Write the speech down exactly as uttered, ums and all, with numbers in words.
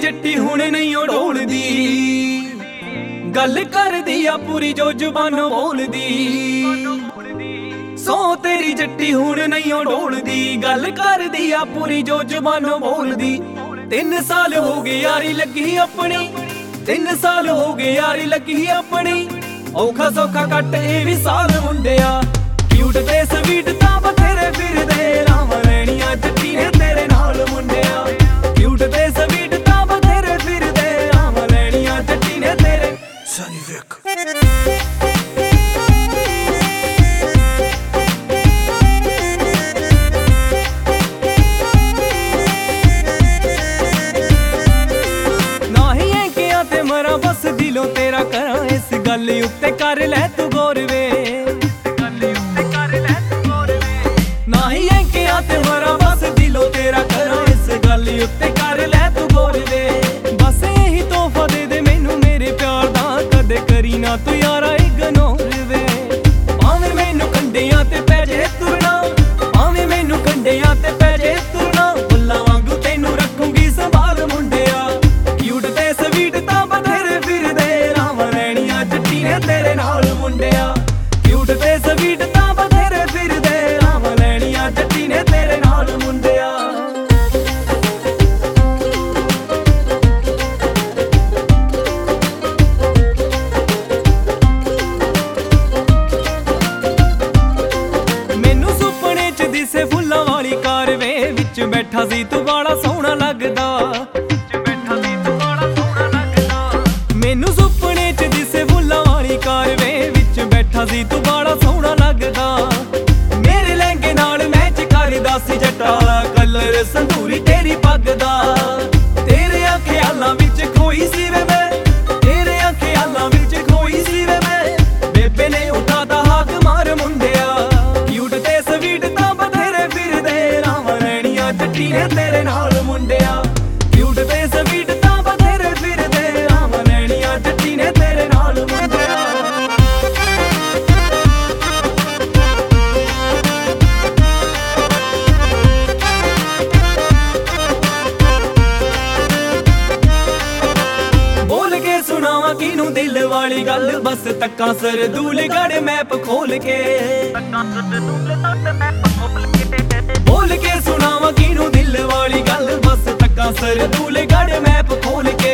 ਜੱਟੀ ਹੁਣ ਨਹੀਂ ਓ ਢੋਲਦੀ, ਗੱਲ ਕਰਦੀ ਆ ਪੂਰੀ ਜੋ ਜ਼ੁਬਾਨੋਂ ਬੋਲਦੀ। ਸੋ ਤੇਰੀ ਜੱਟੀ ਹੁਣ ਨਹੀਂ ਓ ਢੋਲਦੀ, ਗੱਲ ਕਰਦੀ ਆ ਪੂਰੀ ਜੋ ਜ਼ੁਬਾਨੋਂ ਬੋਲਦੀ। ਤਿੰਨ ਸਾਲ ਹੋ ਗਏ ਯਾਰੀ ਲੱਗੀ ਆਪਣੀ, ਤਿੰਨ ਸਾਲ ਹੋ ਗਏ ਯਾਰੀ ਲੱਗੀ ਆਪਣੀ। ਔਖਾ ਸੌਖਾ ਕੱਟ ਇਹ ਵੀ ਸਾਲ ਮੁੰਡਿਆ, ਕਿਊਟ ਤੇ ਸਵੀਟ ਤਾਂ ਬਥੇਰੇ ਫਿਰਦੇ। ਰਾਮ ਲੈਣੀਆਂ ਜੱਟੀ ਨੇ ਤੇਰੇ ਨਾਲ ਮੁੰਡਿਆ, ਕਿਊਟ ਤੇ ਸਵੀਟ ਤਾਂ ਬਥੇਰੇ ਫਿਰਦੇ। ਰਾਮ ਲੈਣੀਆਂ ਜੱਟੀ ਨੇ ਤੇਰੇ ਸਨੀ ਵੇਖ। ਨਾਹੀਂ ਐ ਕਿਹਾ ਤੇ ਮਰਾਂ ਬਸ ਦਿਲੋਂ ਤੇਰਾ ਕਰਾਂ, ਇਸ ਗੱਲ ਉੱਤੇ ਕਰ ਲੈ ਤੂੰ ਗੌਰ ਵੇ। ਨਾਹੀਂ ਐ ਕਿਹਾ ਤੇ ਮਰਾਂ ਬਸ ਦਿਲੋਂ ਤੇਰਾ ਕਰਾਂ, ਇਸ ਗੱਲ ਉੱਤੇ ਕਰ ਲੈ ਤੂੰ ਗੌਰ ਵੇ। ਬਸ ਇਹੀ ਤੋਹਫਾ ਦੇ ਦੇ ਮੈਨੂੰ ਮੇਰੇ ਪਿਆਰ ਦਾ, ਕਦੇ ਕਰੀ ਨਾ ਤੂੰ ਯਾਰਾ ਇਗਨੋਰ ਵੇ। ਭਾਵੇਂ ਮੈਨੂੰ ਕੰਡਿਆਂ ਤੇ ਪੈ ਜੇ ਤੁਰਨਾ, ਭਾਵੇਂ ਮੈਨੂੰ ਕੰਡਿਆਂ ਤੇ ਪੈ ਜੇ ਤੁਰਨਾ। ਬੁੱਲਾਂ ਵਾਂਗੂ ਤੈਨੂੰ ਰੱਖੂੰਗੀ ਸੰਭਾਲ ਮੁੰਡਿਆ, ਕਿਊਟ ਤੇ ਸਵੀਟ ਤਾਂ ਬਥੇਰੇ ਫਿਰਦੇ। ਰਾਮ ਲੈਣੀਆਂ ਜੱਟੀ ਨੇ ਤੇਰੇ ਨਾਲ ਮੁੰਡਿਆ, ਕਿਊਟ ਤੇ ਸਵੀਟ ਤਾਂ ਬਥੇਰੇ ਫਿਰਦੇ। ਰਾਮ ਲੈਣੀਆਂ ਜੱਟੀ ਨੇ ਤੇਰੇ ਨਾਲ ਮੁੰਡਿਆ। ਮੈਨੂੰ ਸੁਪਨੇ ਚ ਦਿਸੇ ਫੁੱਲਾਂ ਵਾਲੀ ਕਾਰ ਵੇ, ਵਿੱਚ ਬੈਠਾ ਸੀ ਤੂੰ ਬੜਾ ਸੋਹਣਾ ਲੱਗਦਾ। ਮੈਨੂੰ ਸੁਪਨੇ ਚ ਦਿਸੇ ਫੁੱਲਾਂ ਵਾਲੀ ਕਾਰ ਵੇ, ਵਿੱਚ ਬੈਠਾ ਸੀ ਤੂੰ ਬੜਾ ਸੋਹਣਾ ਲੱਗਦਾ। ਮੇਰੇ ਲਹਿੰਗੇ ਨਾਲ ਮੈਚ ਕਰਦਾ ਸੀ ਜੱਟਾ ਵਾਲਾ ਕਲਰ ਸੰਧੂਰੀ ਤੇਰੀ ਪੱਗ ਦਾ। ਤੇਰੇ ਖਿਆਲਾਂ ਵਿੱਚ ਖੋਈ ਸੀ ਵੇ ਮੈਂ, ਤੇਰੇ ਖਿਆਲਾਂ ਵਿੱਚ ਖੋਈ ਸੀ ਵੇ ਮੈਂ। ਬੇਬੇ ਨੇ ਉਠਾਤਾ ਹਾਕ ਮਾਰ ਮੁੰਡਿਆ, ਕਿਊਟ ਤੇ ਸਵੀਟ ਤਾਂ ਬਥੇਰੇ ਫਿਰਦੇ। ਰਾਮ ਲੈਣੀਆਂ ਜੱਟੀ ਨੇ ਤੇਰੇ ਨਾਲ ਮੁੰਡਿਆ, ਕਿਊਟ ਤੇ ਸਵੀਟ ਤਾਂ ਬਥੇਰੇ ਫਿਰਦੇ। ਰਾਮ ਲੈਣੀਆਂ ਜੱਟੀ ਨੇ ਤੇਰੇ ਨਾਲ ਮੁੰਡਿਆ। ਬੋਲ ਕੇ ਸੁਣਾਵਾਂ ਕਿਨੂੰ ਦਿਲ ਵਾਲੀ ਗੱਲ, ਬਸ ਤੱਕਾਂ ਸਰਦੂਲਗੜ੍ਹ ਮੈਪ ਖੋਲ ਕੇ। ਬੋਲ ਕੇ ਸੁਣਾਵਾਂ ਕਿਨੂੰ ਦਿਲ ਵਾਲੀ ਗੱਲ, ਬਸ ਤੱਕਾਂ ਸਰਦੂਲਗੜ੍ਹ ਮੈਪ ਖੋਲ ਕੇ।